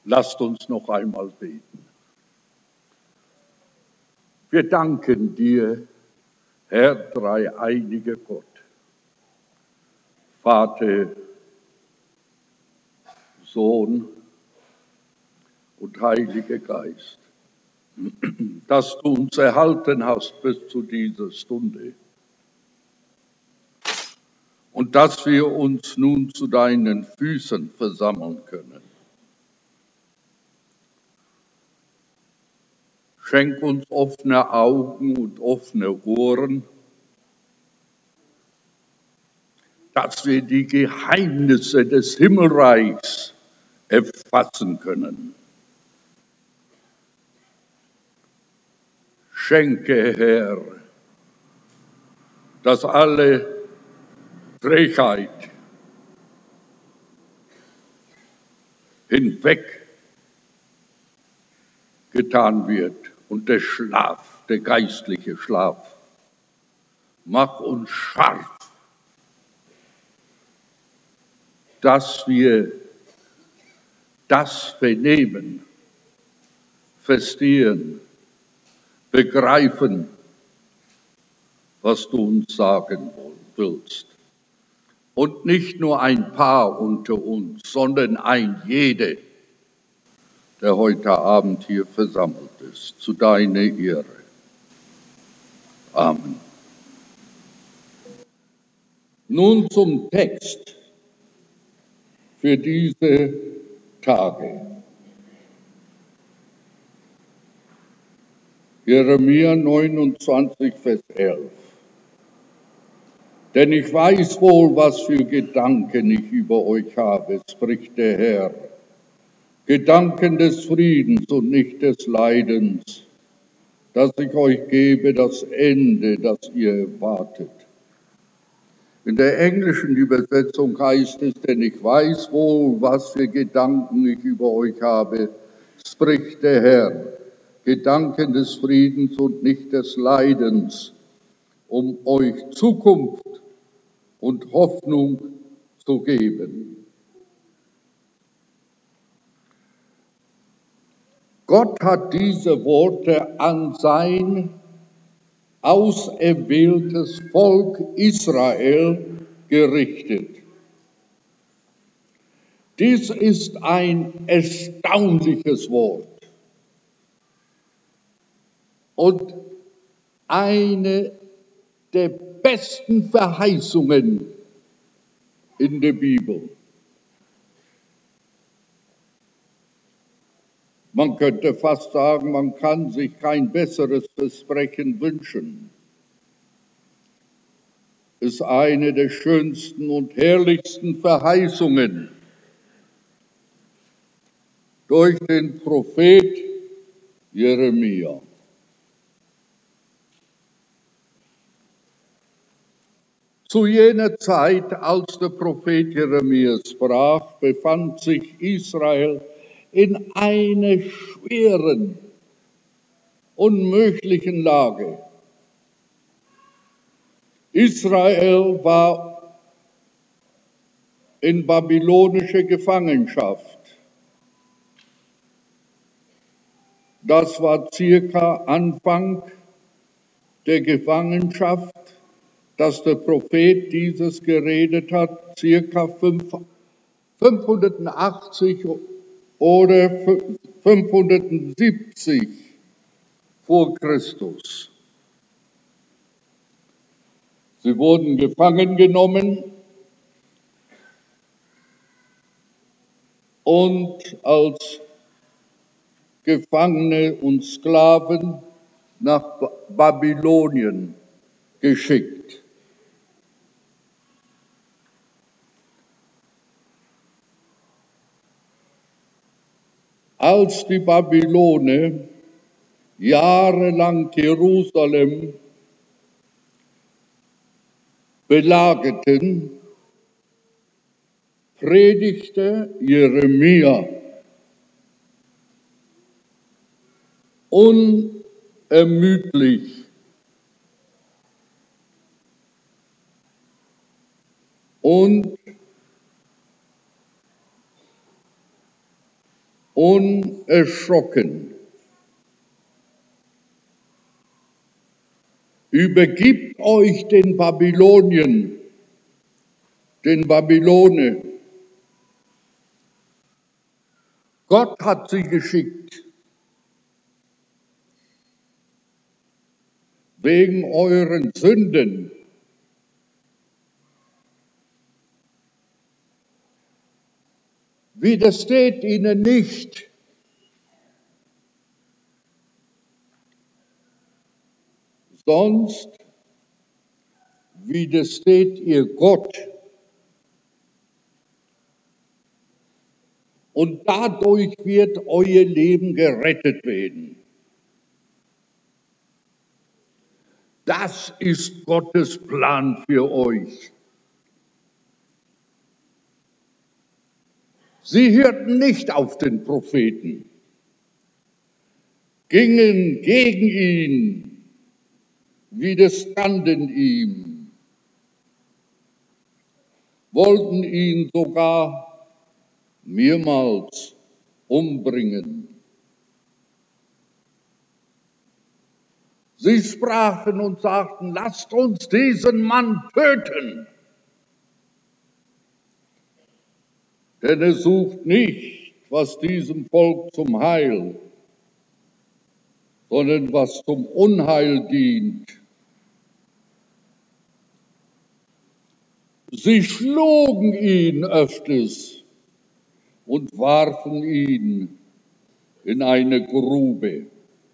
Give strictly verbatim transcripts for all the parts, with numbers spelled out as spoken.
Lasst uns noch einmal beten. Wir danken dir, Herr dreieiniger Gott, Vater, Sohn und Heiliger Geist, dass du uns erhalten hast bis zu dieser Stunde und dass wir uns nun zu deinen Füßen versammeln können. Schenk uns offene Augen und offene Ohren, dass wir die Geheimnisse des Himmelreichs erfassen können. Schenke, Herr, dass alle Trägheit hinweg getan wird und der Schlaf, der geistliche Schlaf. Mach uns scharf, dass wir das vernehmen, verstehen, begreifen, was du uns sagen willst. Und nicht nur ein paar unter uns, sondern ein jeder, der heute Abend hier versammelt ist, zu deiner Ehre. Amen. Nun zum Text für diese Tage. Jeremia neunundzwanzig, Vers elf. Denn ich weiß wohl, was für Gedanken ich über euch habe, spricht der Herr. Gedanken des Friedens und nicht des Leidens, dass ich euch gebe das Ende, das ihr erwartet. In der englischen Übersetzung heißt es, denn ich weiß wohl, was für Gedanken ich über euch habe, spricht der Herr. Gedanken des Friedens und nicht des Leidens, um euch Zukunft und Hoffnung zu geben. Gott hat diese Worte an sein auserwähltes Volk Israel gerichtet. Dies ist ein erstaunliches Wort und eine der besten Verheißungen in der Bibel. Man könnte fast sagen, man kann sich kein besseres Versprechen wünschen. Es ist eine der schönsten und herrlichsten Verheißungen durch den Prophet Jeremia. Zu jener Zeit, als der Prophet Jeremia sprach, befand sich Israel in einer schweren, unmöglichen Lage. Israel war in babylonischer Gefangenschaft. Das war circa Anfang der Gefangenschaft, dass der Prophet dieses geredet hat, circa fünfhundertachtzig oder fünfhundertsiebzig vor Christus. Sie wurden gefangen genommen und als Gefangene und Sklaven nach Babylonien geschickt. Als die Babyloner jahrelang Jerusalem belagerten, predigte Jeremia unermüdlich und unerschrocken. Übergibt euch den Babylonien, den Babylone. Gott hat sie geschickt. Wegen euren Sünden. Widersteht ihnen nicht. Sonst widersteht ihr Gott. Und dadurch wird euer Leben gerettet werden. Das ist Gottes Plan für euch. Sie hörten nicht auf den Propheten, gingen gegen ihn, widerstanden ihm, wollten ihn sogar mehrmals umbringen. Sie sprachen und sagten, lasst uns diesen Mann töten. Denn er sucht nicht, was diesem Volk zum Heil, sondern was zum Unheil dient. Sie schlugen ihn öfters und warfen ihn in eine Grube.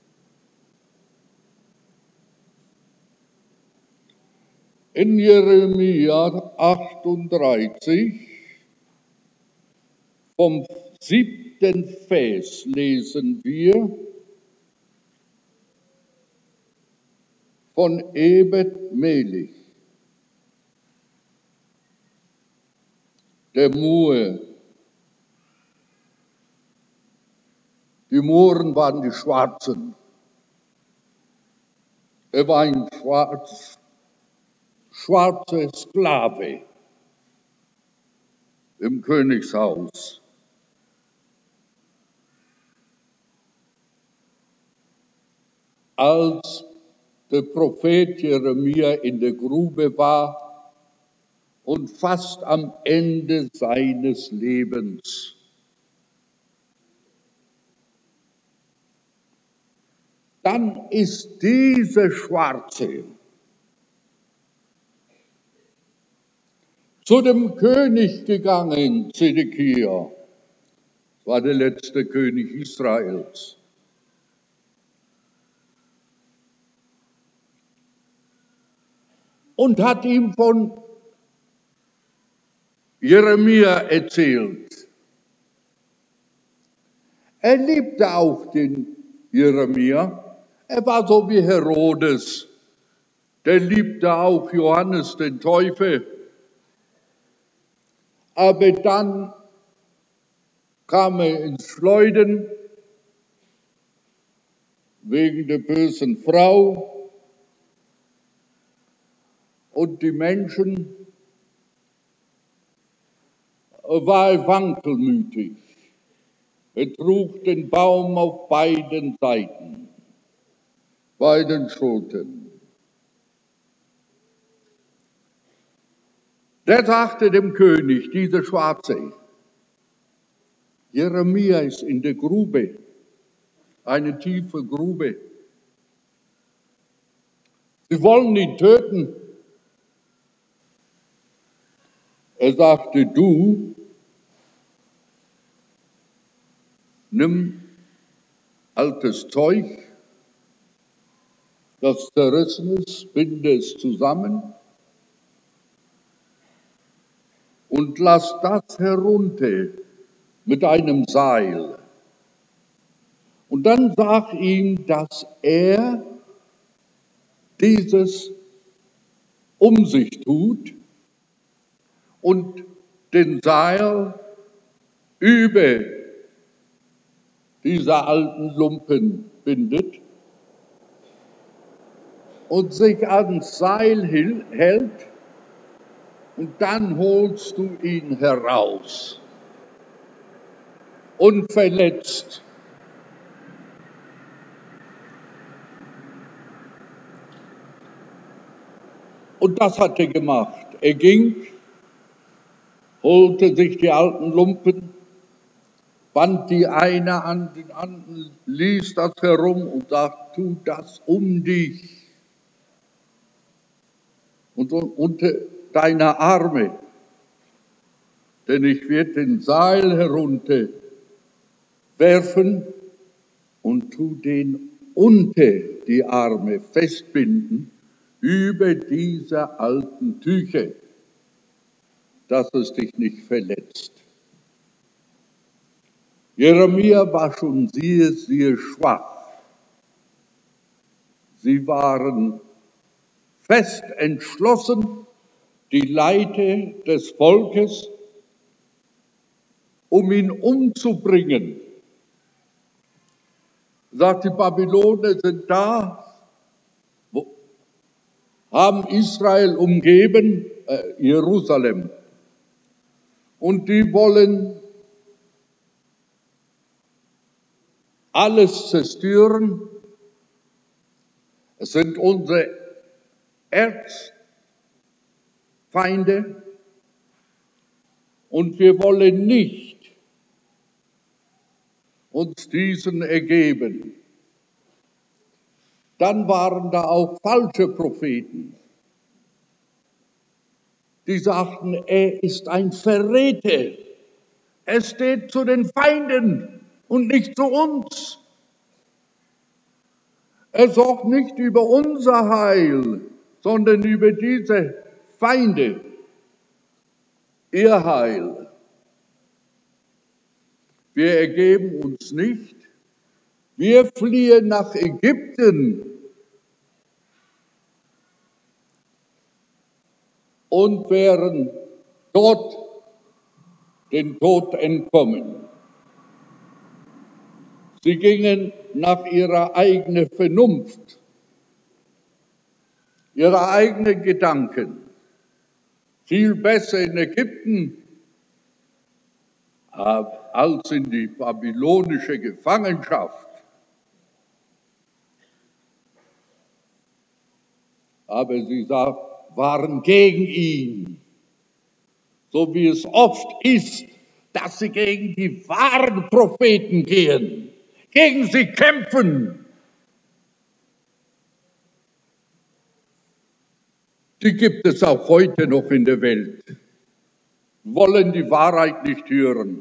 In Jeremia achtunddreißig, vom siebten Vers lesen wir von Ebed Melech, der Moor. Die Mohren waren die Schwarzen. Er war ein schwarz, schwarzer Sklave im Königshaus. Als der Prophet Jeremia in der Grube war und fast am Ende seines Lebens, dann ist dieser Schwarze zu dem König gegangen, Zedekia, war der letzte König Israels. Und hat ihm von Jeremia erzählt. Er liebte auch den Jeremia. Er war so wie Herodes. Der liebte auch Johannes den Täufer. Aber dann kam er ins Schleuden wegen der bösen Frau. Und die Menschen war wankelmütig. Er trug den Baum auf beiden Seiten, beiden Schultern. Der sagte dem König, dieser Schwarze, Jeremia ist in der Grube, eine tiefe Grube. Sie wollen ihn töten. Er sagte, du, nimm altes Zeug, das zerrissen ist, binde es zusammen und lass das herunter mit einem Seil. Und dann sag ihm, dass er dieses um sich tut und den Seil über diese alten Lumpen bindet und sich ans Seil hält, und dann holst du ihn heraus. und verletzt. Und das hat er gemacht. Er ging, holte sich die alten Lumpen, band die eine an den anderen, ließ das herum und sagt, tu das um dich und unter deine Arme, denn ich werde den Seil herunterwerfen und tu den unter die Arme festbinden, über diese alten Tücher, dass es dich nicht verletzt. Jeremia war schon sehr, sehr schwach. Sie waren fest entschlossen, die Leiter des Volkes, um ihn umzubringen. Sagt, die Babyloner sind da, haben Israel umgeben, äh, Jerusalem, und die wollen alles zerstören. Es sind unsere Erzfeinde und wir wollen nicht uns diesen ergeben. Dann waren da auch falsche Propheten, die sagten, er ist ein Verräter. Er steht zu den Feinden und nicht zu uns. Er sorgt nicht über unser Heil, sondern über diese Feinde, ihr Heil. Wir ergeben uns nicht. Wir fliehen nach Ägypten und wären dort den Tod entkommen. Sie gingen nach ihrer eigenen Vernunft, ihrer eigenen Gedanken. Viel besser in Ägypten als in die babylonische Gefangenschaft. Aber sie waren gegen ihn, so wie es oft ist, dass sie gegen die wahren Propheten gehen, gegen sie kämpfen. Die gibt es auch heute noch in der Welt, wollen die Wahrheit nicht hören,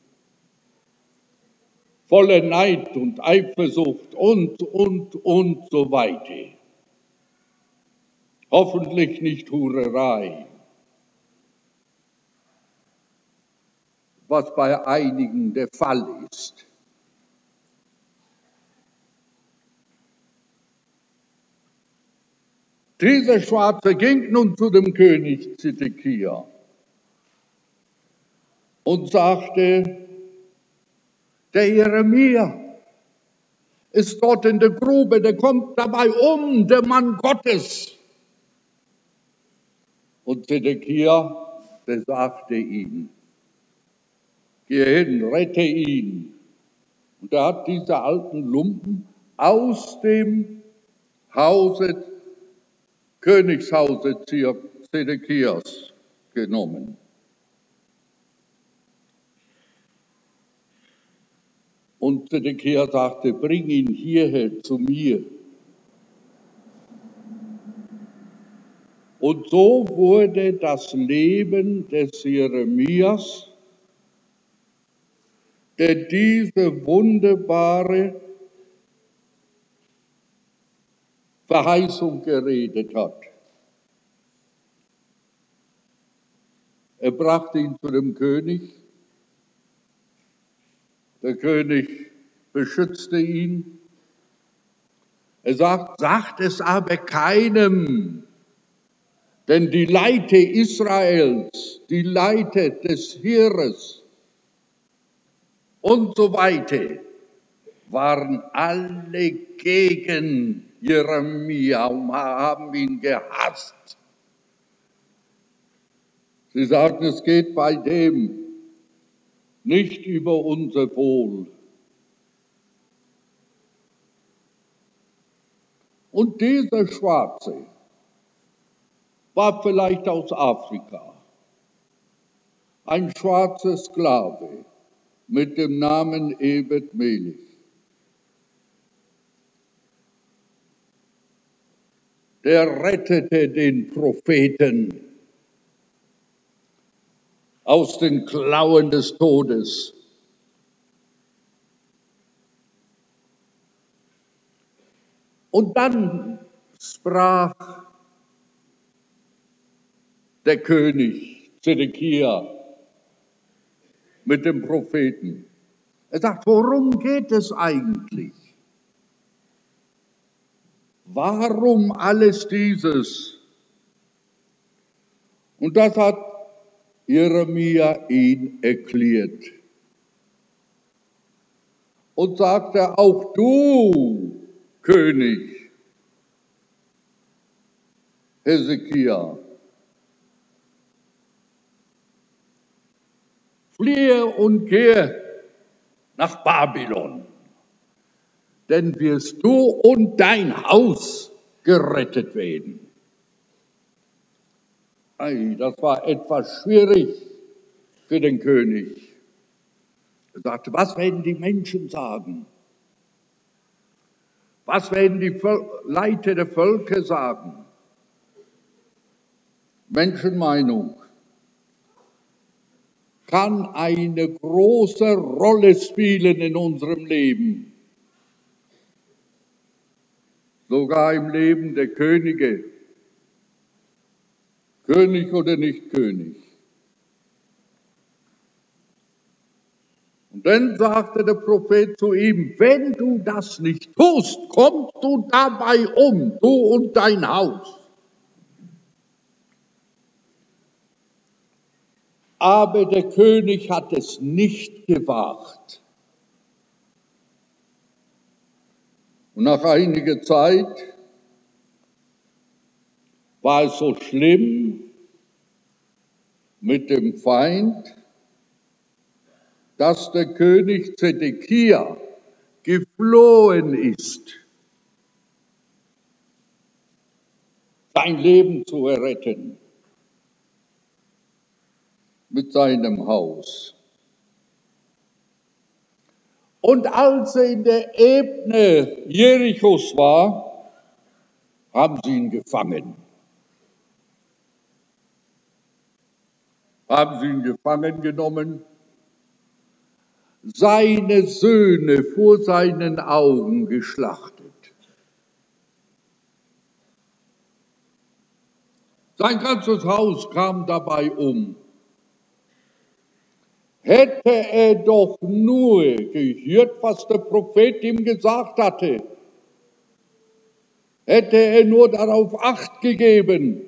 voller Neid und Eifersucht und, und, und so weiter. Hoffentlich nicht Hurerei, was bei einigen der Fall ist. Dieser Schwarze ging nun zu dem König Zedekia und sagte, der Jeremia ist dort in der Grube, der kommt dabei um, der Mann Gottes. Und Zedekia, der sagte ihm, geh hin, rette ihn. Und er hat diese alten Lumpen aus dem Hause, Königshause Zedekias genommen. Und Zedekia sagte, bring ihn hierher zu mir. Und so wurde das Leben des Jeremias, der diese wunderbare Verheißung geredet hat. Er brachte ihn zu dem König. Der König beschützte ihn. Er sagt, sagt es aber keinem, denn die Leiter Israels, die Leiter des Heeres und so weiter waren alle gegen Jeremia und haben ihn gehasst. Sie sagten, es geht bei dem nicht über unser Wohl. Und dieser Schwarze war vielleicht aus Afrika, ein schwarzer Sklave mit dem Namen Ebed Melech. Der rettete den Propheten aus den Klauen des Todes. Und dann sprach der König Zedekia mit dem Propheten. Er sagt, worum geht es eigentlich? Warum alles dieses? Und das hat Jeremia ihn erklärt. Und sagte, auch du, König Hesekia, fliehe und gehe nach Babylon, denn wirst du und dein Haus gerettet werden. Ei, das war etwas schwierig für den König. Er sagte, was werden die Menschen sagen? Was werden die Leiter der Völker sagen? Menschenmeinung kann eine große Rolle spielen in unserem Leben. Sogar im Leben der Könige. König oder nicht König. Und dann sagte der Prophet zu ihm, wenn du das nicht tust, kommst du dabei um, du und dein Haus. Aber der König hat es nicht gewagt. Und nach einiger Zeit war es so schlimm mit dem Feind, dass der König Zedekia geflohen ist, sein Leben zu erretten mit seinem Haus. Und als er in der Ebene Jerichos war, haben sie ihn gefangen. Haben sie ihn gefangen genommen, seine Söhne vor seinen Augen geschlachtet. Sein ganzes Haus kam dabei um. Hätte er doch nur gehört, was der Prophet ihm gesagt hatte, hätte er nur darauf Acht gegeben,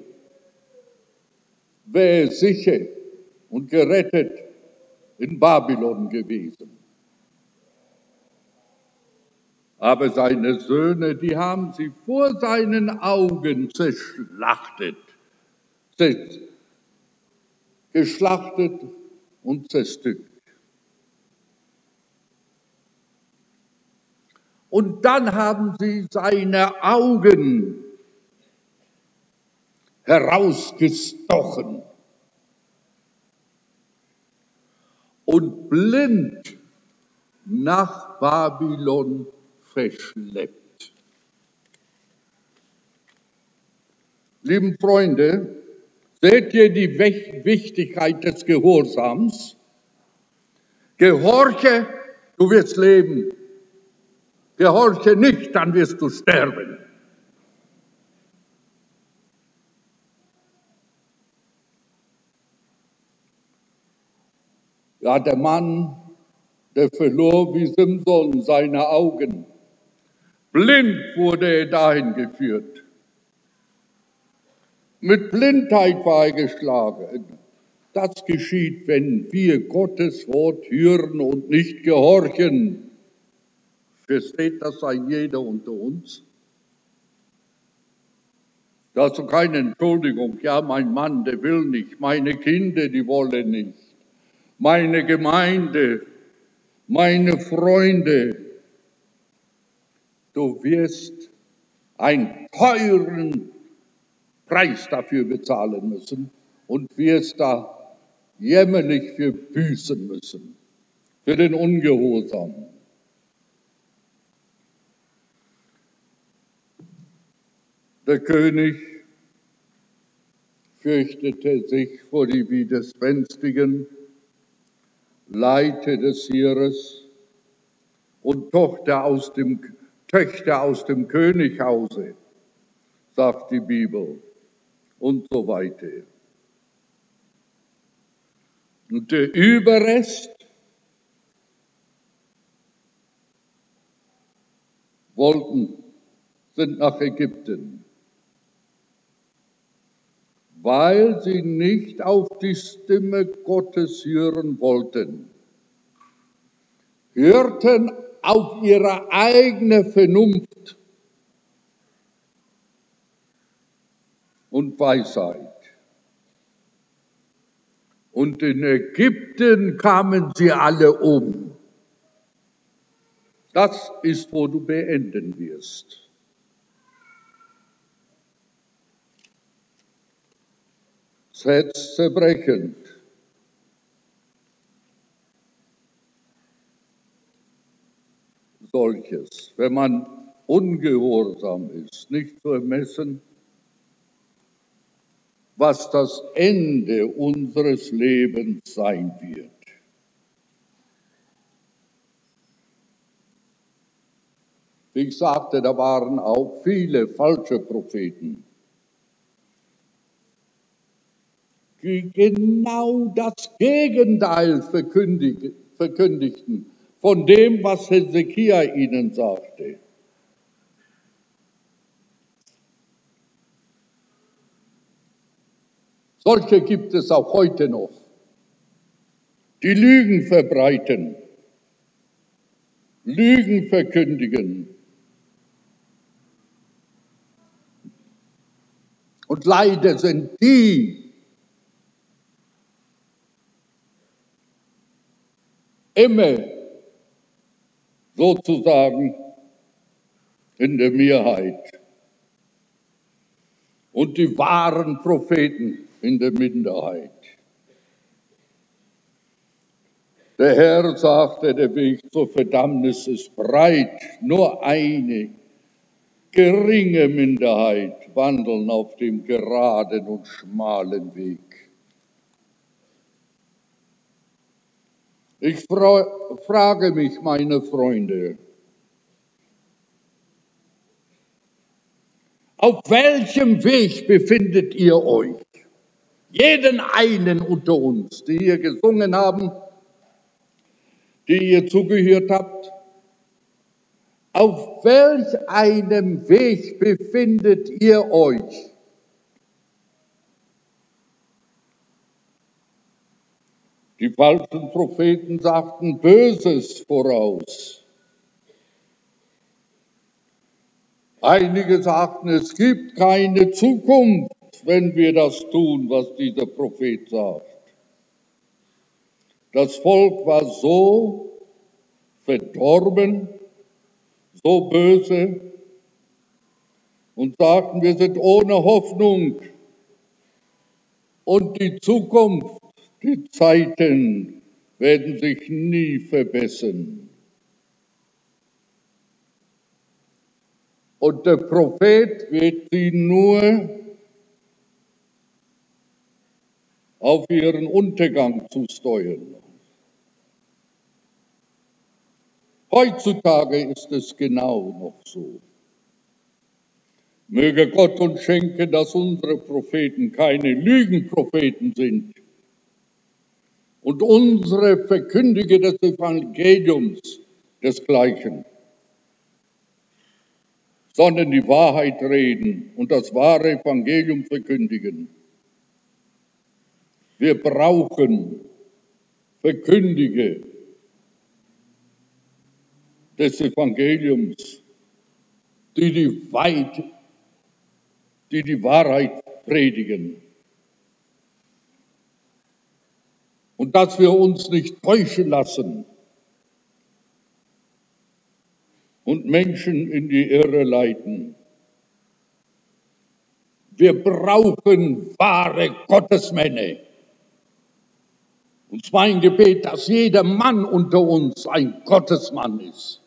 wäre er sicher und gerettet in Babylon gewesen. Aber seine Söhne, die haben sie vor seinen Augen zerschlachtet, geschlachtet und zerstückt. Und dann haben sie seine Augen herausgestochen und blind nach Babylon verschleppt. Lieben Freunde, seht ihr die Wichtigkeit des Gehorsams? Gehorche, du wirst leben. Gehorche nicht, dann wirst du sterben. Ja, der Mann, der verlor wie Simson seine Augen. Blind wurde er dahin geführt. Mit Blindheit war er geschlagen. Das geschieht, wenn wir Gottes Wort hören und nicht gehorchen. Versteht das ein jeder unter uns? Dazu keine Entschuldigung. Ja, mein Mann, der will nicht. Meine Kinder, die wollen nicht. meine Gemeinde, meine Freunde, du wirst einen teuren Preis dafür bezahlen müssen und wirst da jämmerlich für büßen müssen, für den Ungehorsam. Der König fürchtete sich vor die widerspenstigen Leiter des Heeres und Tochter aus dem, Töchter aus dem Könighause, sagt die Bibel, und so weiter. Und der Überrest wollten, sind nach Ägypten, weil sie nicht auf die Stimme Gottes hören wollten, hörten auf ihre eigene Vernunft und Weisheit. Und in Ägypten kamen sie alle um. Das ist, wo du beenden wirst. Das Herz zerbrechend. Solches, wenn man ungehorsam ist, nicht zu ermessen, was das Ende unseres Lebens sein wird. Wie ich sagte, da waren auch viele falsche Propheten, die genau das Gegenteil verkündigten von dem, was Hesekia ihnen sagte. Solche gibt es auch heute noch, die Lügen verbreiten, Lügen verkündigen. Und leider sind die immer sozusagen in der Mehrheit und die wahren Propheten in der Minderheit. Der Herr sagte, der Weg zur Verdammnis ist breit, nur eine geringe Minderheit wandeln auf dem geraden und schmalen Weg. Ich fra frage mich, meine Freunde, auf welchem Weg befindet ihr euch? Jeden einen unter uns, die hier gesungen haben, die ihr zugehört habt. Auf welch einem Weg befindet ihr euch? Die falschen Propheten sagten Böses voraus. Einige sagten, es gibt keine Zukunft, wenn wir das tun, was dieser Prophet sagt. Das Volk war so verdorben, so böse und sagten, wir sind ohne Hoffnung und die Zukunft, die Zeiten werden sich nie verbessern. Und der Prophet wird sie nur auf ihren Untergang zusteuern. Heutzutage ist es genau noch so. Möge Gott uns schenken, dass unsere Propheten keine Lügenpropheten sind und unsere Verkündiger des Evangeliums desgleichen, sondern die Wahrheit reden und das wahre Evangelium verkündigen. Wir brauchen Verkündiger des Evangeliums, die die, Weit, die die Wahrheit predigen. und dass wir uns nicht täuschen lassen und Menschen in die Irre leiten. Wir brauchen wahre Gottesmänner. Und es ist mein Gebet, dass jeder Mann unter uns ein Gottesmann ist.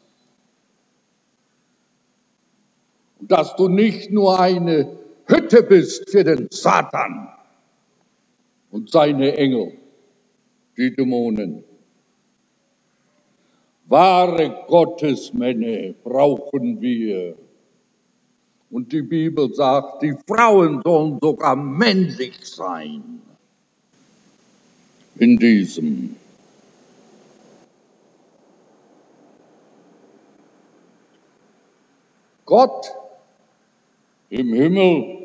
Und dass du nicht nur eine Hütte bist für den Satan und seine Engel, die Dämonen. Wahre Gottesmänner brauchen wir. Und die Bibel sagt, die Frauen sollen sogar männlich sein. In diesem. Gott im Himmel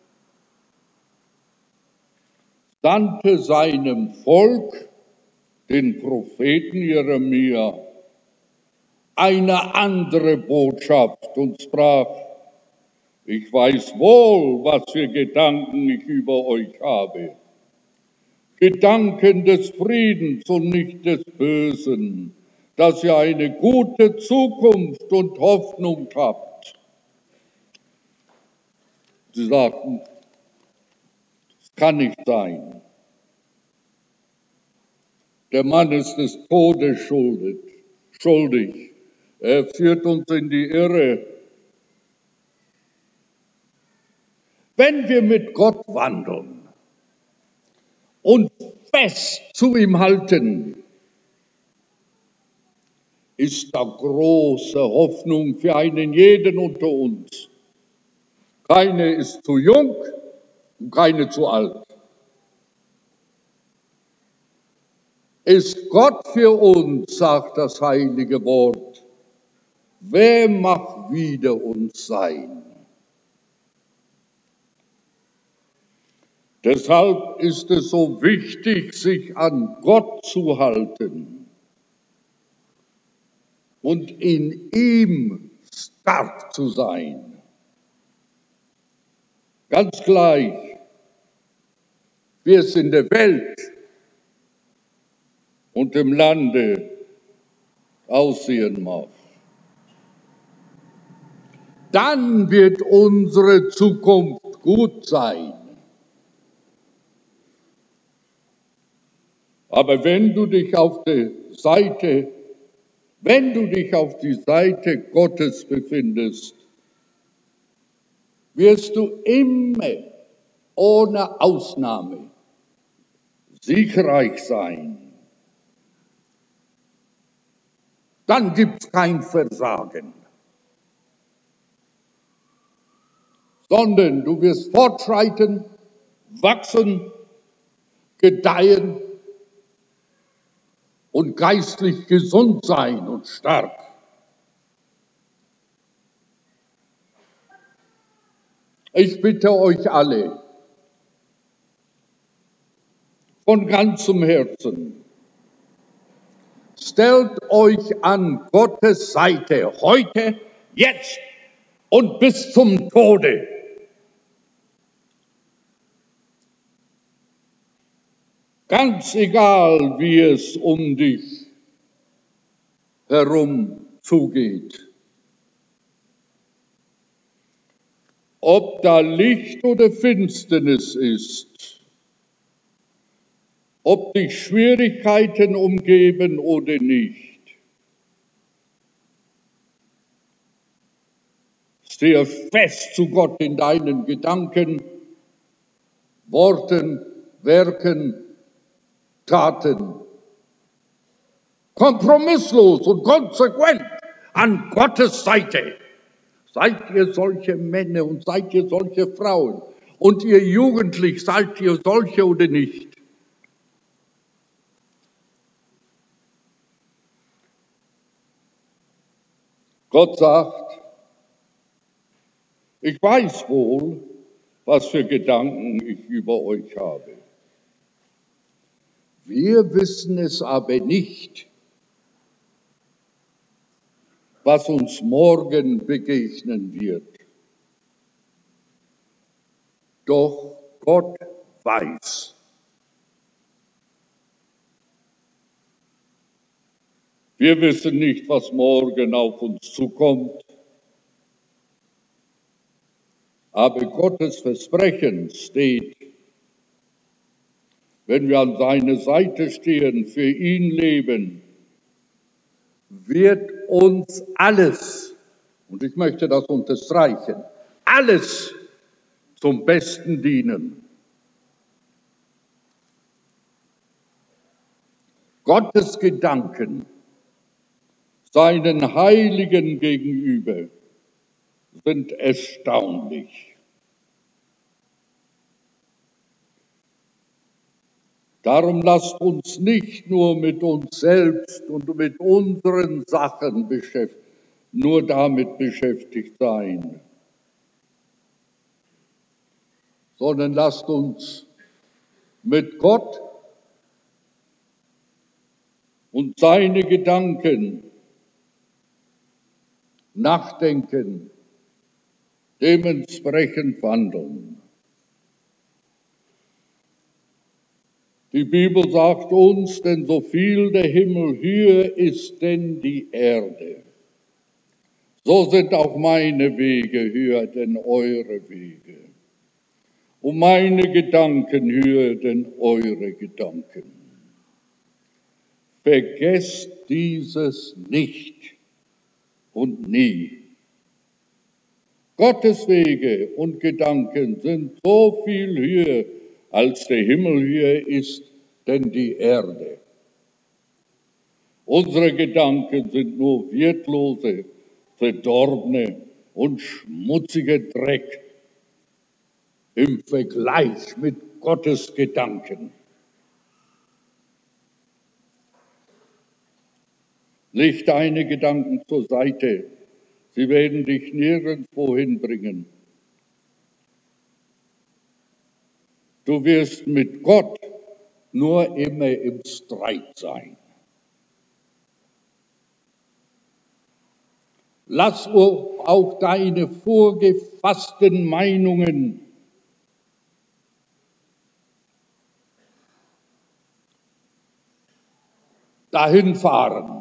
sandte seinem Volk, den Propheten Jeremia, eine andere Botschaft und sprach: Ich weiß wohl, was für Gedanken ich über euch habe. Gedanken des Friedens und nicht des Bösen, dass ihr eine gute Zukunft und Hoffnung habt. Sie sagten, es kann nicht sein. Der Mann ist des Todes schuldig. Er führt uns in die Irre. Wenn wir mit Gott wandeln und fest zu ihm halten, ist da große Hoffnung für einen jeden unter uns. Keine ist zu jung und keine zu alt. Ist Gott für uns, sagt das heilige Wort, wer mag wider uns sein? Deshalb ist es so wichtig, sich an Gott zu halten und in ihm stark zu sein. Ganz gleich, wie es in der Welt und im Lande aussehen mag. Dann wird unsere Zukunft gut sein. Aber wenn du dich auf der Seite, wenn du dich auf die Seite Gottes befindest, wirst du immer ohne Ausnahme siegreich sein. Dann gibt es kein Versagen, sondern du wirst fortschreiten, wachsen, gedeihen und geistlich gesund sein und stark. Ich bitte euch alle von ganzem Herzen, stellt euch an Gottes Seite heute, jetzt und bis zum Tode. Ganz egal, wie es um dich herum zugeht. Ob da Licht oder Finsternis ist, ob dich Schwierigkeiten umgeben oder nicht. Stehe fest zu Gott in deinen Gedanken, Worten, Werken, Taten. Kompromisslos und konsequent an Gottes Seite. Seid ihr solche Männer und seid ihr solche Frauen? Und ihr jugendlich, seid ihr solche oder nicht? Gott sagt, ich weiß wohl, was für Gedanken ich über euch habe. Wir wissen es aber nicht, was uns morgen begegnen wird. Doch Gott weiß. Wir wissen nicht, was morgen auf uns zukommt, aber Gottes Versprechen steht, wenn wir an seiner Seite stehen, für ihn leben, wird uns alles, und ich möchte das unterstreichen, alles zum Besten dienen. Gottes Gedanken seinen Heiligen gegenüber sind erstaunlich. Darum lasst uns nicht nur mit uns selbst und mit unseren Sachen beschäftigt, nur damit beschäftigt sein, sondern lasst uns mit Gott und seine Gedanken nachdenken, dementsprechend wandeln. Die Bibel sagt uns, denn so viel der Himmel höher ist denn die Erde, so sind auch meine Wege höher denn eure Wege und meine Gedanken höher denn eure Gedanken. Vergesst dieses nicht und nie. Gottes Wege und Gedanken sind so viel höher, als der Himmel höher ist denn die Erde. Unsere Gedanken sind nur wertlose, verdorbene und schmutzige Dreck im Vergleich mit Gottes Gedanken. Leg deine Gedanken zur Seite, sie werden dich nirgendwo hinbringen. Du wirst mit Gott nur immer im Streit sein. Lass auch deine vorgefassten Meinungen dahin fahren.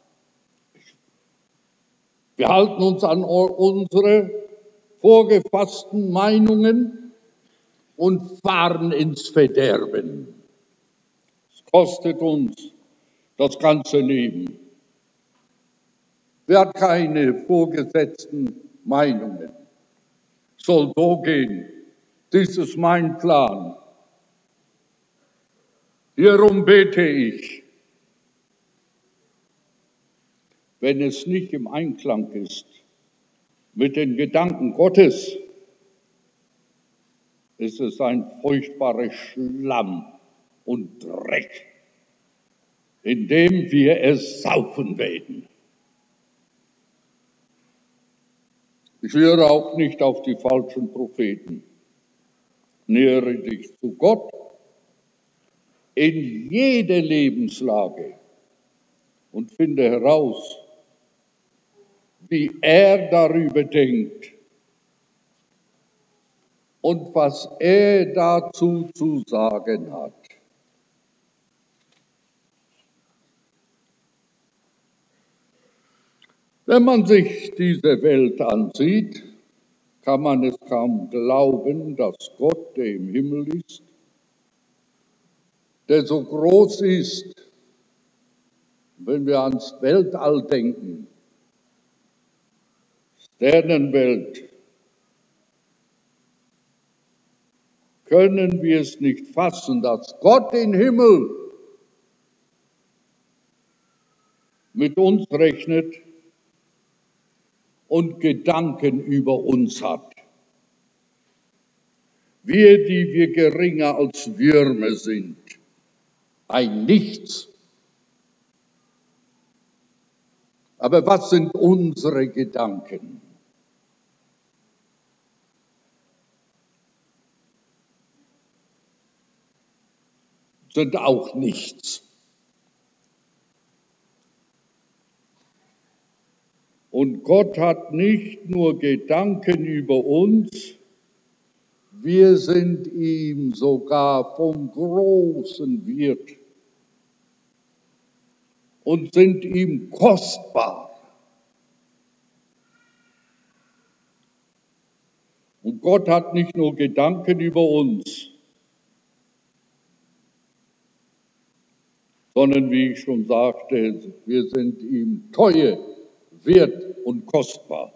Wir halten uns an unsere vorgefassten Meinungen und fahren ins Verderben. Es kostet uns das ganze Leben. Wer hat keine vorgesetzten Meinungen? Soll so gehen. Dies ist mein Plan. Hierum bete ich. Wenn es nicht im Einklang ist mit den Gedanken Gottes, ist es ein furchtbarer Schlamm und Dreck, in dem wir ersaufen werden. Ich höre auch nicht auf die falschen Propheten. Nähere dich zu Gott in jeder Lebenslage und finde heraus, wie er darüber denkt und was er dazu zu sagen hat. Wenn man sich diese Welt ansieht, kann man es kaum glauben, dass Gott, der im Himmel ist, der so groß ist, wenn wir ans Weltall denken, Sternenwelt, können wir es nicht fassen, dass Gott im Himmel mit uns rechnet und Gedanken über uns hat. Wir, die wir geringer als Würmer sind, ein Nichts. Aber was sind unsere Gedanken? Sind auch nichts. Und Gott hat nicht nur Gedanken über uns, wir sind ihm sogar vom großen Wert. und sind ihm kostbar. Und Gott hat nicht nur Gedanken über uns, sondern wie ich schon sagte, wir sind ihm teuer, wert und kostbar.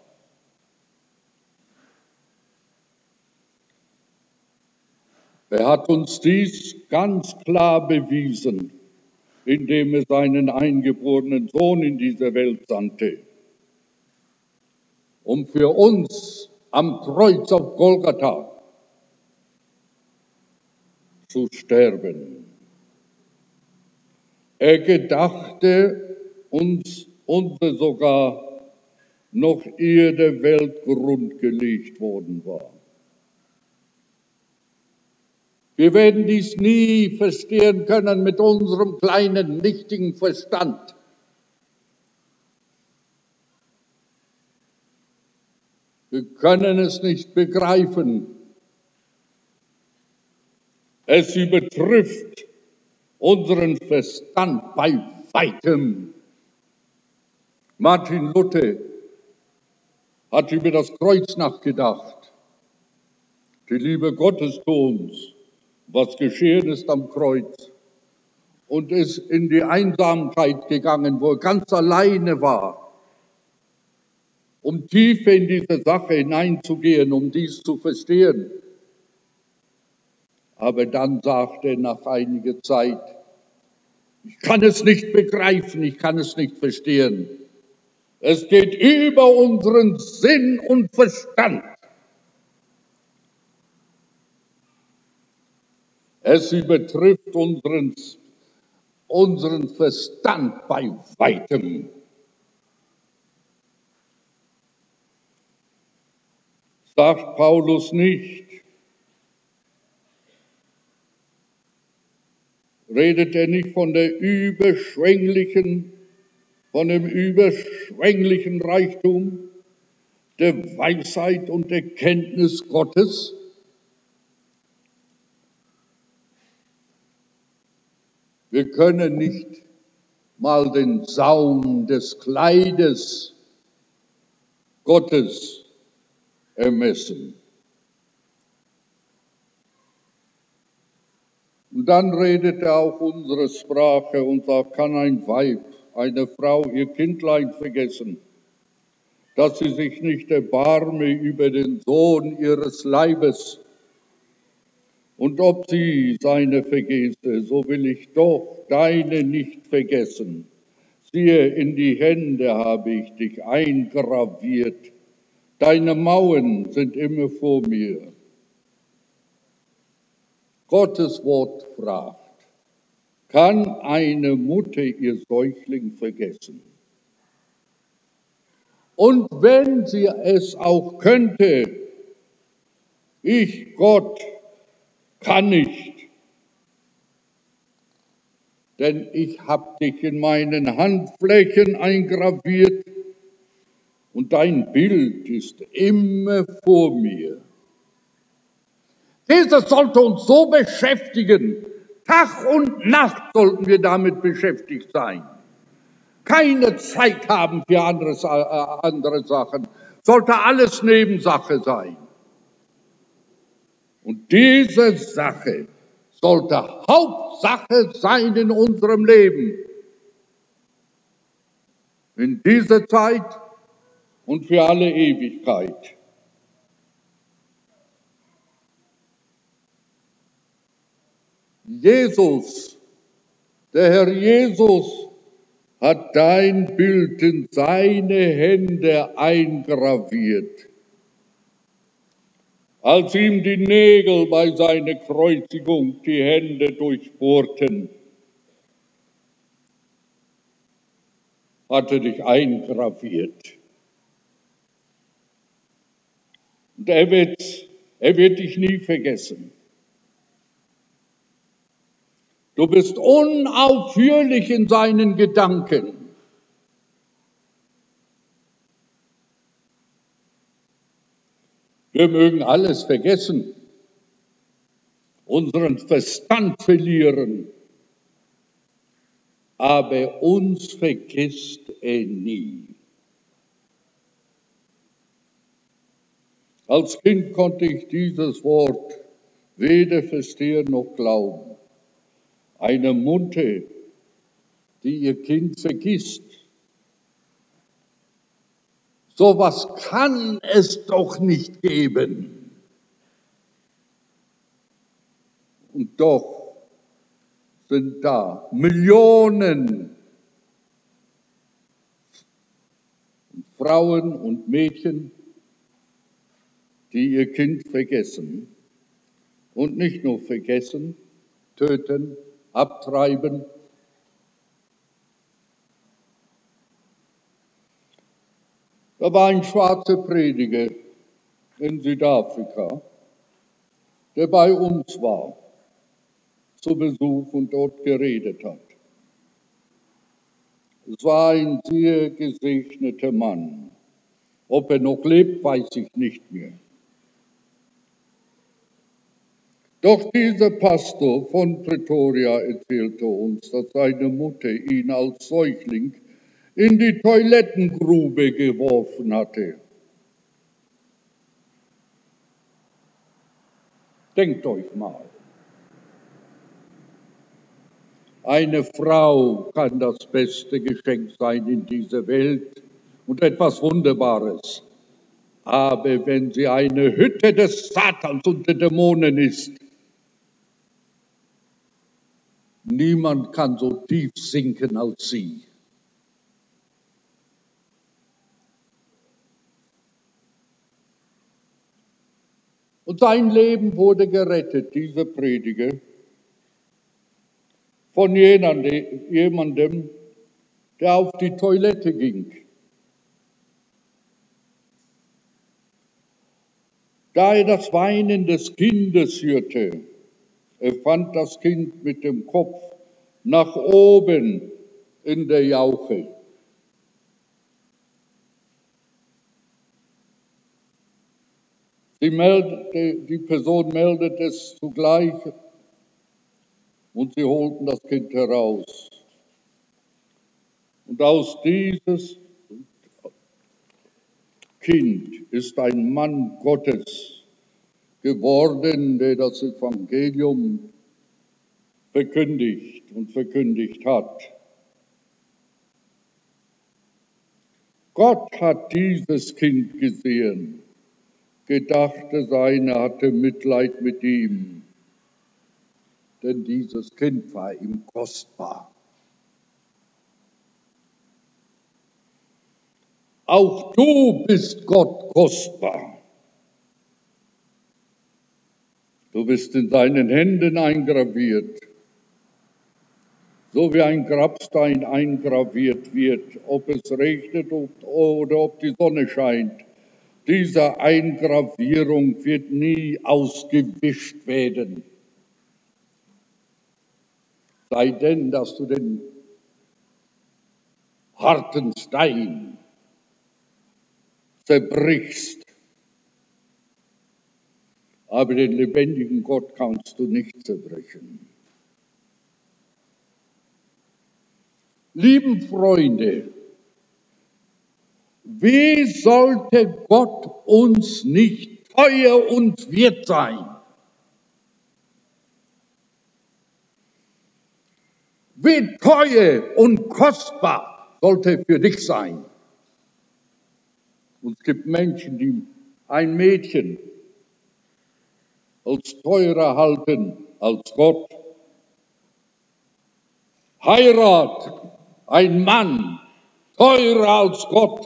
Er hat uns dies ganz klar bewiesen, indem er seinen eingeborenen Sohn in diese Welt sandte, um für uns am Kreuz auf Golgatha zu sterben. Er gedachte uns, unsere sogar noch ehe der Weltgrund gelegt worden war. Wir werden dies nie verstehen können mit unserem kleinen, nichtigen Verstand. Wir können es nicht begreifen. Es übertrifft unseren Verstand bei weitem. Martin Luther hat über das Kreuz nachgedacht. Die Liebe Gottes zu uns, was geschehen ist am Kreuz, und ist in die Einsamkeit gegangen, wo er ganz alleine war, um tiefer in diese Sache hineinzugehen, um dies zu verstehen. Aber dann sagte er nach einiger Zeit, ich kann es nicht begreifen, ich kann es nicht verstehen. Es geht über unseren Sinn und Verstand. Es übertrifft unseren, unseren Verstand bei weitem. Sagt Paulus nicht, redet er nicht von der überschwänglichen, von dem überschwänglichen Reichtum der Weisheit und der Kenntnis Gottes? Wir können nicht mal den Saum des Kleides Gottes ermessen. Und dann redet er auch unsere Sprache und sagt, kann ein Weib, eine Frau ihr Kindlein vergessen, dass sie sich nicht erbarme über den Sohn ihres Leibes. Und ob sie seine vergesse, so will ich doch deine nicht vergessen. Siehe, in die Hände habe ich dich eingraviert. Deine Mauern sind immer vor mir. Gottes Wort fragt, kann eine Mutter ihr Säugling vergessen? Und wenn sie es auch könnte, ich, Gott, kann nicht, denn ich habe dich in meinen Handflächen eingraviert und dein Bild ist immer vor mir. Dieses sollte uns so beschäftigen. Tag und Nacht sollten wir damit beschäftigt sein. Keine Zeit haben für andere, äh, andere Sachen. Sollte alles Nebensache sein. Und diese Sache sollte Hauptsache sein in unserem Leben. In dieser Zeit und für alle Ewigkeit. Jesus, der Herr Jesus, hat dein Bild in seine Hände eingraviert. Als ihm die Nägel bei seiner Kreuzigung die Hände durchbohrten, hat er dich eingraviert. Und er wird, er wird dich nie vergessen. Du bist unaufhörlich in seinen Gedanken. Wir mögen alles vergessen, unseren Verstand verlieren. aber uns vergisst er nie. Als Kind konnte ich dieses Wort weder verstehen noch glauben. Eine Mutter, die ihr Kind vergisst. So was kann es doch nicht geben. Und doch sind da Millionen Frauen und Mädchen, die ihr Kind vergessen. Und nicht nur vergessen, töten, abtreiben. Da war ein schwarzer Prediger in Südafrika, der bei uns war, zu Besuch und dort geredet hat. Es war ein sehr gesegneter Mann. Ob er noch lebt, weiß ich nicht mehr. Doch dieser Pastor von Pretoria erzählte uns, dass seine Mutter ihn als Säugling in die Toilettengrube geworfen hatte. Denkt euch mal. Eine Frau kann das beste Geschenk sein in dieser Welt und etwas Wunderbares. Aber wenn sie eine Hütte des Satans und der Dämonen ist, niemand kann so tief sinken als sie. Und sein Leben wurde gerettet, dieser Prediger, von jemandem, der auf die Toilette ging. Da er das Weinen des Kindes hörte, er fand das Kind mit dem Kopf nach oben in der Jauche. Die, meldete, die Person meldet es zugleich und sie holten das Kind heraus. Und aus dieses Kind ist ein Mann Gottes geworden, der das Evangelium verkündigt und verkündigt hat. Gott hat dieses Kind gesehen, gedachte seine, hatte Mitleid mit ihm, denn dieses Kind war ihm kostbar. Auch du bist Gott kostbar. Du bist in seinen Händen eingraviert, so wie ein Grabstein eingraviert wird, ob es regnet oder ob die Sonne scheint. Diese Eingravierung wird nie ausgewischt werden. Sei denn, dass du den harten Stein zerbrichst. Aber den lebendigen Gott kannst du nicht zerbrechen. Lieben Freunde, wie sollte Gott uns nicht teuer und wert sein? Wie teuer und kostbar sollte er für dich sein? Und es gibt Menschen, die ein Mädchen als teurer halten als Gott. Heirat, ein Mann, teurer als Gott,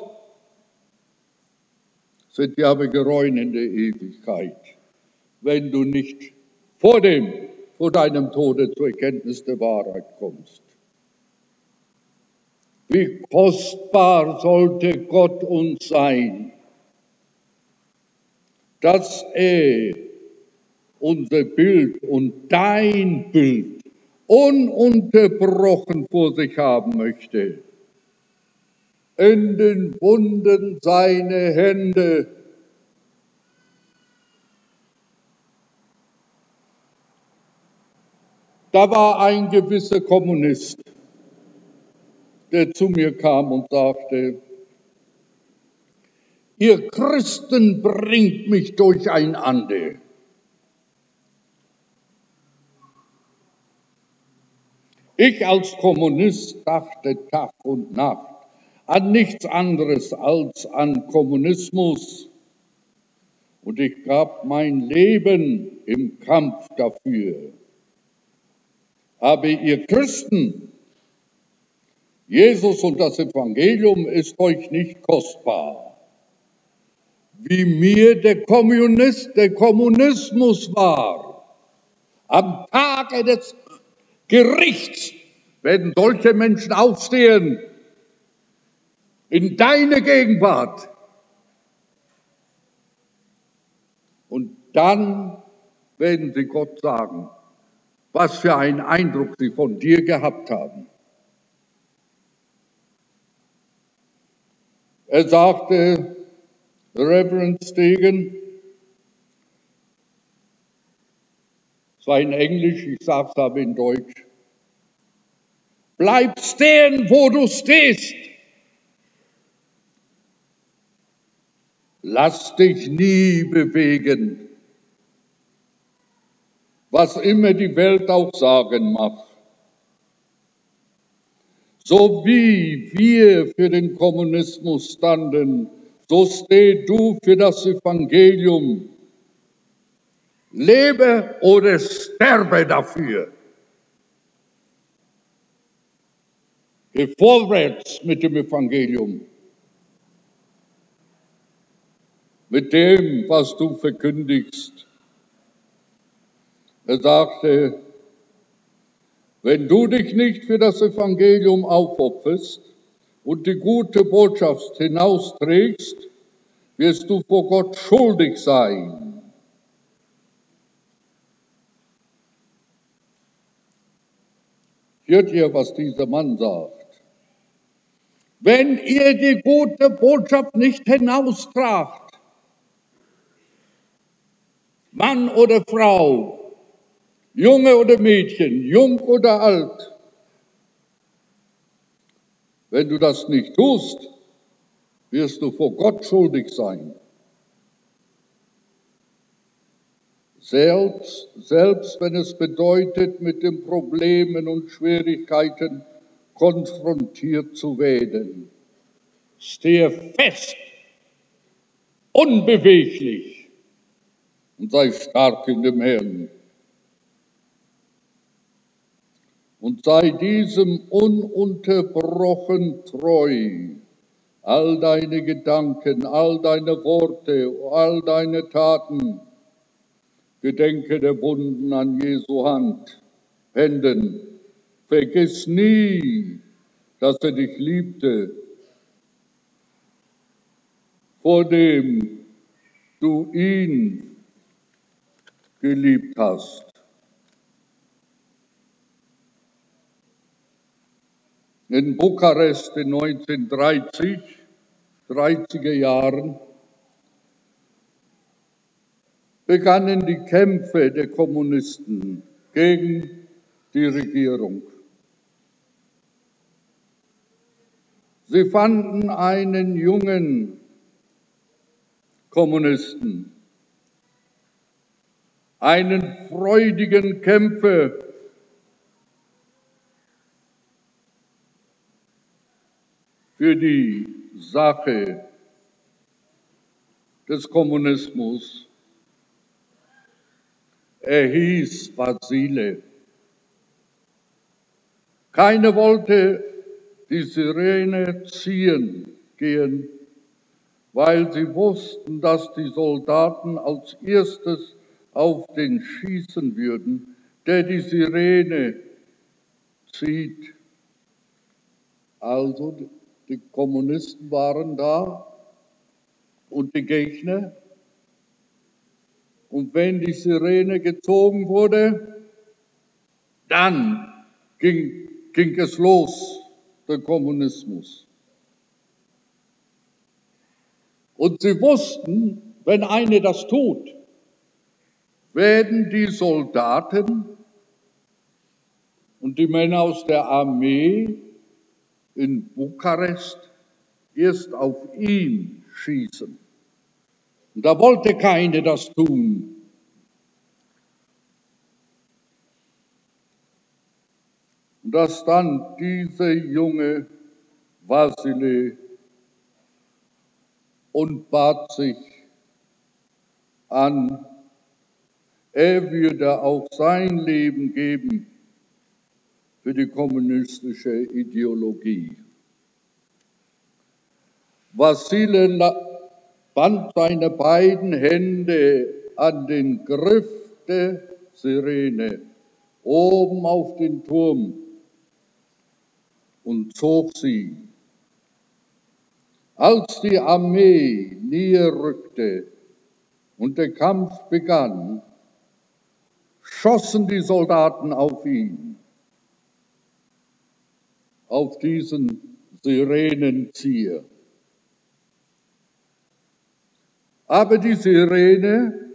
sind die aber gereuen in der Ewigkeit, wenn du nicht vor dem, vor deinem Tode zur Erkenntnis der Wahrheit kommst. Wie kostbar sollte Gott uns sein, dass er unser Bild und dein Bild ununterbrochen vor sich haben möchte. In den Wunden seiner Hände da war ein gewisser Kommunist, der zu mir kam und sagte, ihr Christen bringt mich durcheinander. Ich als Kommunist dachte Tag und Nacht an nichts anderes als an Kommunismus. Und ich gab mein Leben im Kampf dafür. Aber ihr Christen, Jesus und das Evangelium ist euch nicht kostbar, wie mir der Kommunist, der Kommunismus war. Am Tage des Gerichts werden solche Menschen aufstehen in deine Gegenwart. Und dann werden sie Gott sagen, was für einen Eindruck sie von dir gehabt haben. Er sagte, Reverend Stegen, es war in Englisch, ich sage es aber in Deutsch, bleib stehen, wo du stehst. Lass dich nie bewegen, was immer die Welt auch sagen mag. So wie wir für den Kommunismus standen, so steh du für das Evangelium. Lebe oder sterbe dafür. Geh vorwärts mit dem Evangelium, mit dem, was du verkündigst. Er sagte, wenn du dich nicht für das Evangelium aufopferst und die gute Botschaft hinausträgst, wirst du vor Gott schuldig sein. Hört ihr, was dieser Mann sagt? Wenn ihr die gute Botschaft nicht hinaustragt, Mann oder Frau, Junge oder Mädchen, jung oder alt, wenn du das nicht tust, wirst du vor Gott schuldig sein. Selbst, selbst wenn es bedeutet, mit den Problemen und Schwierigkeiten konfrontiert zu werden. Stehe fest, unbeweglich und sei stark in dem Herrn. Und sei diesem ununterbrochen treu. All deine Gedanken, all deine Worte, all deine Taten. Gedenke der Wunden an Jesu Hand, Händen. Vergiss nie, dass er dich liebte, vor dem du ihn geliebt hast. In Bukarest in neunzehnhundertdreißig, dreißiger Jahren, begannen die Kämpfe der Kommunisten gegen die Regierung. Sie fanden einen jungen Kommunisten, einen freudigen Kämpfer, für die Sache des Kommunismus. Er hieß Vasile. Keiner wollte die Sirene ziehen gehen, weil sie wussten, dass die Soldaten als erstes auf den schießen würden, der die Sirene zieht. Also die Kommunisten waren da und die Gegner. Und wenn die Sirene gezogen wurde, dann ging, ging es los, der Kommunismus. Und sie wussten, wenn einer das tut, werden die Soldaten und die Männer aus der Armee in Bukarest erst auf ihn schießen. Und da wollte keine das tun. Und dass dann dieser junge Wassily und bat sich an, er würde auch sein Leben geben für die kommunistische Ideologie. Wassily band seine beiden Hände an den Griff der Sirene oben auf den Turm und zog sie. Als die Armee näher rückte und der Kampf begann, schossen die Soldaten auf ihn, auf diesen Sirenenzieher. Aber die Sirene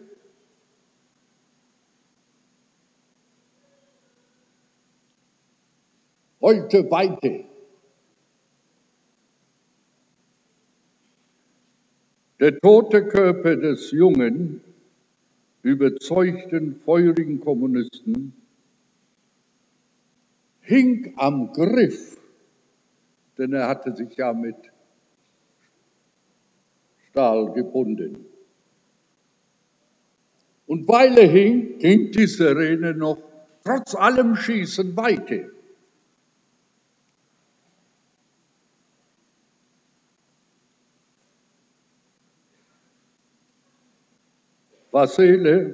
heulte weiter. Der tote Körper des jungen, überzeugten, feurigen Kommunisten hing am Griff, denn er hatte sich ja mit Stahl gebunden. Und weil er hing, ging die Sirene noch trotz allem Schießen weiter. Wassily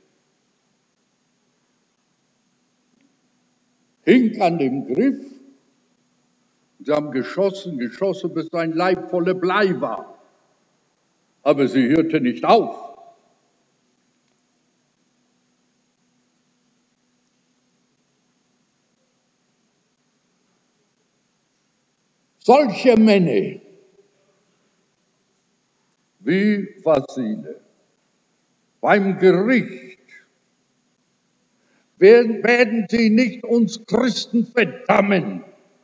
hing an dem Griff. Sie haben geschossen, geschossen, bis sein Leib voller Blei war. Aber sie hörte nicht auf. Solche Männer wie Wassily beim Gericht werden, werden sie nicht uns Christen verdammen.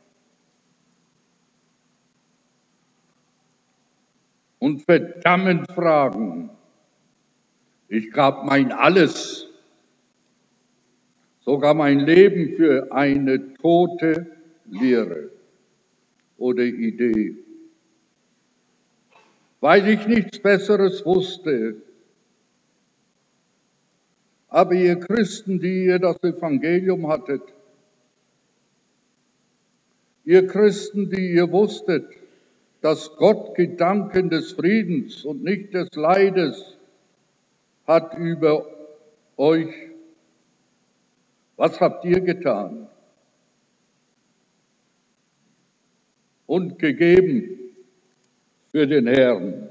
Und verdammend fragen, ich gab mein Alles, sogar mein Leben für eine tote Lehre oder Idee, weil ich nichts Besseres wusste. Aber ihr Christen, die ihr das Evangelium hattet, ihr Christen, die ihr wusstet, dass Gott Gedanken des Friedens und nicht des Leides hat über euch. Was habt ihr getan? Und gegeben für den Herrn.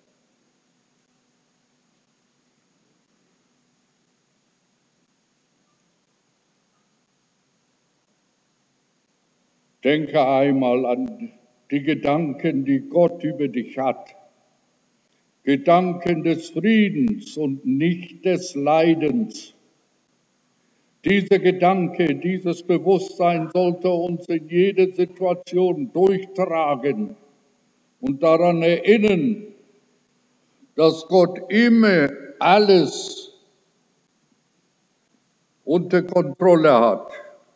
Denke einmal an die Gedanken, die Gott über dich hat. Gedanken des Friedens und nicht des Leidens. Dieser Gedanke, dieses Bewusstsein sollte uns in jeder Situation durchtragen und daran erinnern, dass Gott immer alles unter Kontrolle hat.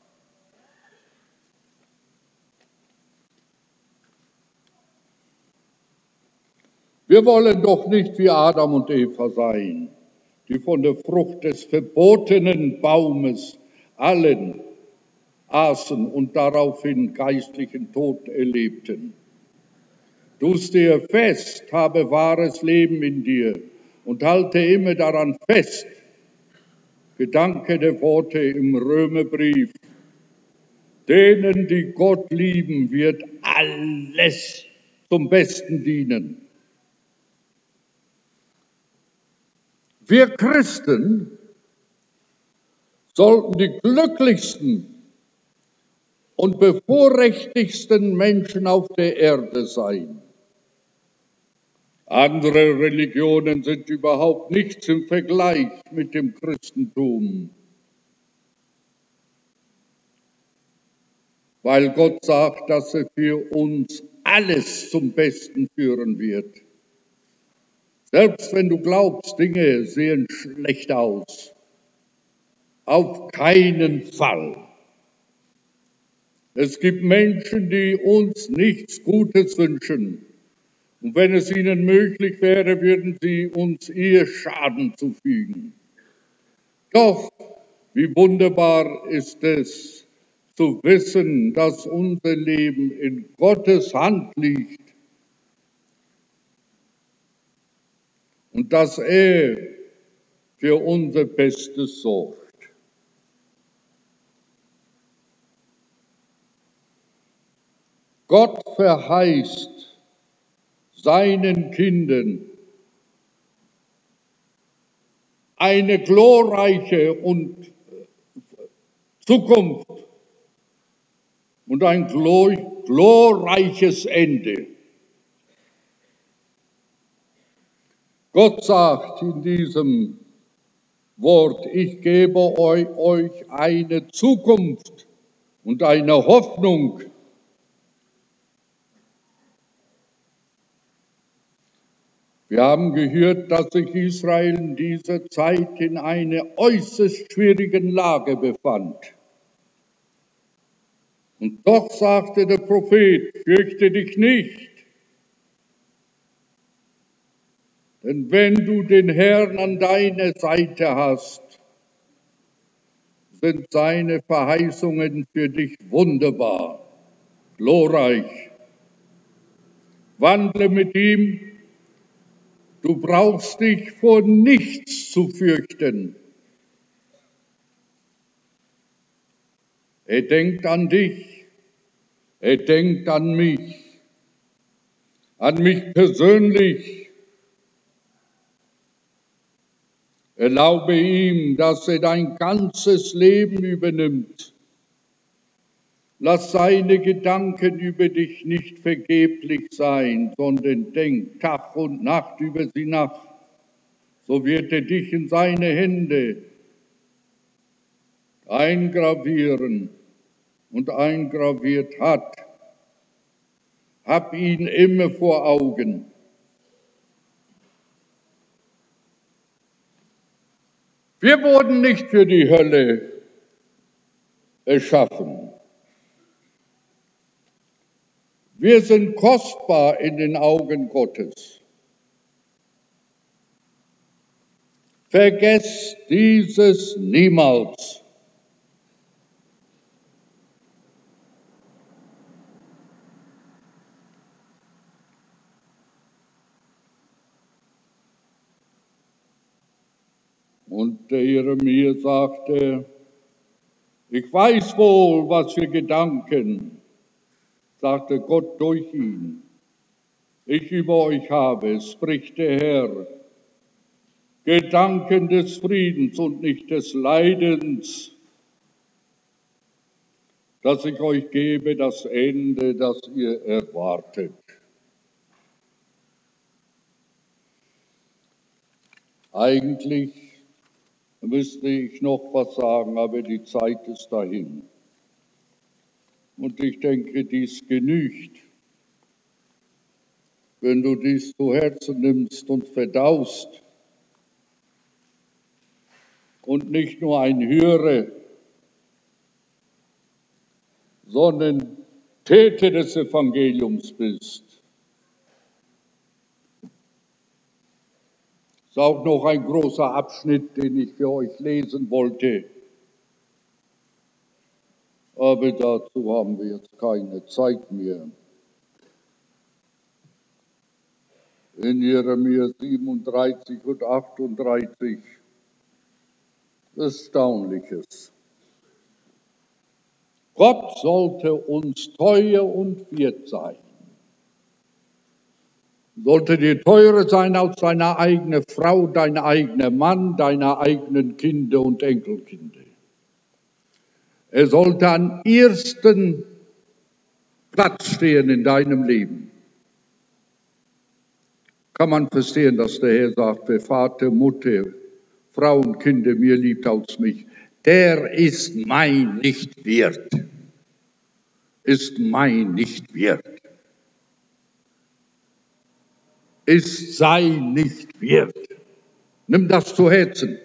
Wir wollen doch nicht wie Adam und Eva sein, die von der Frucht des verbotenen Baumes allen aßen und daraufhin geistlichen Tod erlebten. Du stehe fest, habe wahres Leben in dir und halte immer daran fest. Gedanke der Worte im Römerbrief. Denen, die Gott lieben, wird alles zum Besten dienen. Wir Christen sollten die glücklichsten und bevorrechtigsten Menschen auf der Erde sein. Andere Religionen sind überhaupt nichts im Vergleich mit dem Christentum. weil Gott sagt, dass er für uns alles zum Besten führen wird. Selbst wenn du glaubst, Dinge sehen schlecht aus, auf keinen Fall. Es gibt Menschen, die uns nichts Gutes wünschen. Und wenn es ihnen möglich wäre, würden sie uns eher Schaden zufügen. Doch, wie wunderbar ist es, zu wissen, dass unser Leben in Gottes Hand liegt und dass er für unser Bestes sorgt. Gott verheißt seinen Kindern eine glorreiche und Zukunft und ein glorreiches Ende. Gott sagt in diesem Wort, ich gebe euch eine Zukunft und eine Hoffnung. Wir haben gehört, dass sich Israel in dieser Zeit in einer äußerst schwierigen Lage befand. Und doch sagte der Prophet, fürchte dich nicht, denn wenn du den Herrn an deiner Seite hast, sind seine Verheißungen für dich wunderbar, glorreich. Wandle mit ihm, du brauchst dich vor nichts zu fürchten. Er denkt an dich, er denkt an mich, an mich persönlich. Erlaube ihm, dass er dein ganzes Leben übernimmt. Lass seine Gedanken über dich nicht vergeblich sein, sondern denk Tag und Nacht über sie nach. So wird er dich in seine Hände eingravieren und eingraviert hat. Hab ihn immer vor Augen. Wir wurden nicht für die Hölle erschaffen. Wir sind kostbar in den Augen Gottes. Vergesst dieses niemals. Und der Jeremia sagte, ich weiß wohl, was für Gedanken, sagte Gott durch ihn, ich über euch habe, spricht der Herr, Gedanken des Friedens und nicht des Leidens, dass ich euch gebe das Ende, das ihr erwartet. Eigentlich müsste ich noch was sagen, aber die Zeit ist dahin. Und ich denke, dies genügt. Wenn du dies zu Herzen nimmst und verdaust und nicht nur ein Hörer, sondern Täter des Evangeliums bist. Das ist auch noch ein großer Abschnitt, den ich für euch lesen wollte. Aber dazu haben wir jetzt keine Zeit mehr. In Jeremia siebenunddreißig und achtunddreißig Erstaunliches. Gott sollte uns teuer und wert sein. Sollte dir teurer sein als deine eigene Frau, dein eigener Mann, deine eigenen Kinder und Enkelkinder. Er sollte an ersten Platz stehen in deinem Leben. Kann man verstehen, dass der Herr sagt, wer Vater, Mutter, Frau und Kinder mehr liebt als mich, der ist mein nicht wert. ist mein nicht wert. Ist sein nicht wert. Nimm das zu Herzen.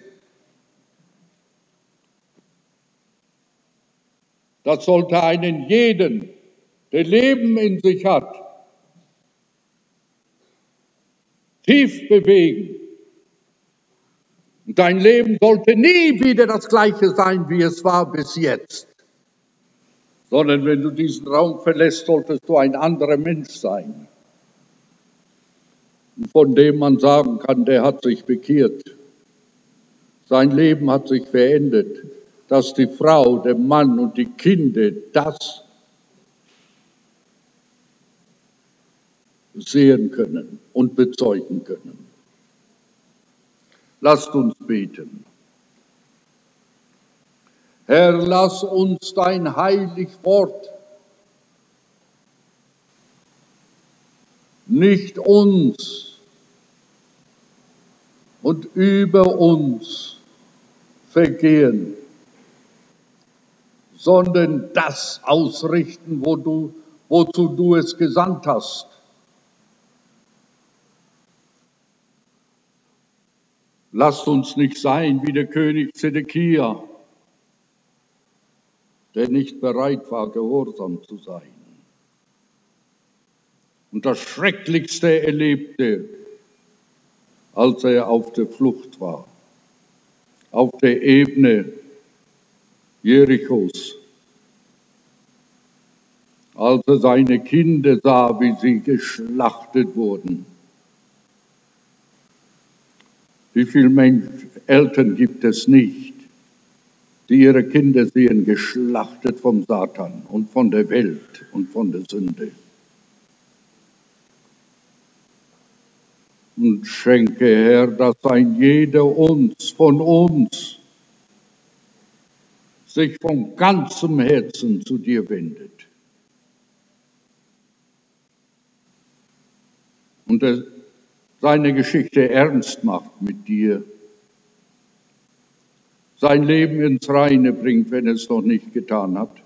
Das sollte einen jeden, der Leben in sich hat, tief bewegen. Und dein Leben sollte nie wieder das gleiche sein, wie es war bis jetzt. Sondern wenn du diesen Raum verlässt, solltest du ein anderer Mensch sein. Von dem man sagen kann, der hat sich bekehrt. Sein Leben hat sich verändert, dass die Frau, der Mann und die Kinder das sehen können und bezeugen können. Lasst uns beten. Herr, lass uns dein heilig Wort nicht uns und über uns vergehen, sondern das ausrichten, wo du, wozu du es gesandt hast. Lasst uns nicht sein wie der König Zedekia, der nicht bereit war, gehorsam zu sein. Und das Schrecklichste erlebte, als er auf der Flucht war, auf der Ebene Jerichos, als er seine Kinder sah, wie sie geschlachtet wurden. Wie viele Menschen, Eltern gibt es nicht, die ihre Kinder sehen geschlachtet vom Satan und von der Welt und von der Sünde. Und schenke, Herr, dass ein jeder uns, von uns, sich von ganzem Herzen zu dir wendet. Und er seine Geschichte ernst macht mit dir. Sein Leben ins Reine bringt, wenn es noch nicht getan hat.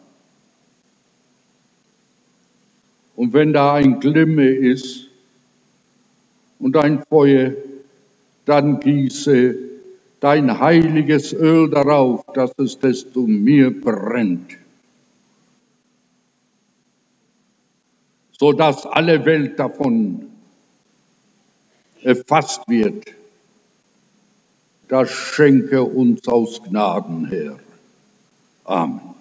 Und wenn da ein Glimme ist und ein Feuer, dann gieße dein heiliges Öl darauf, dass es desto mehr brennt, sodass alle Welt davon erfasst wird. Das schenke uns aus Gnaden, Herr. Amen.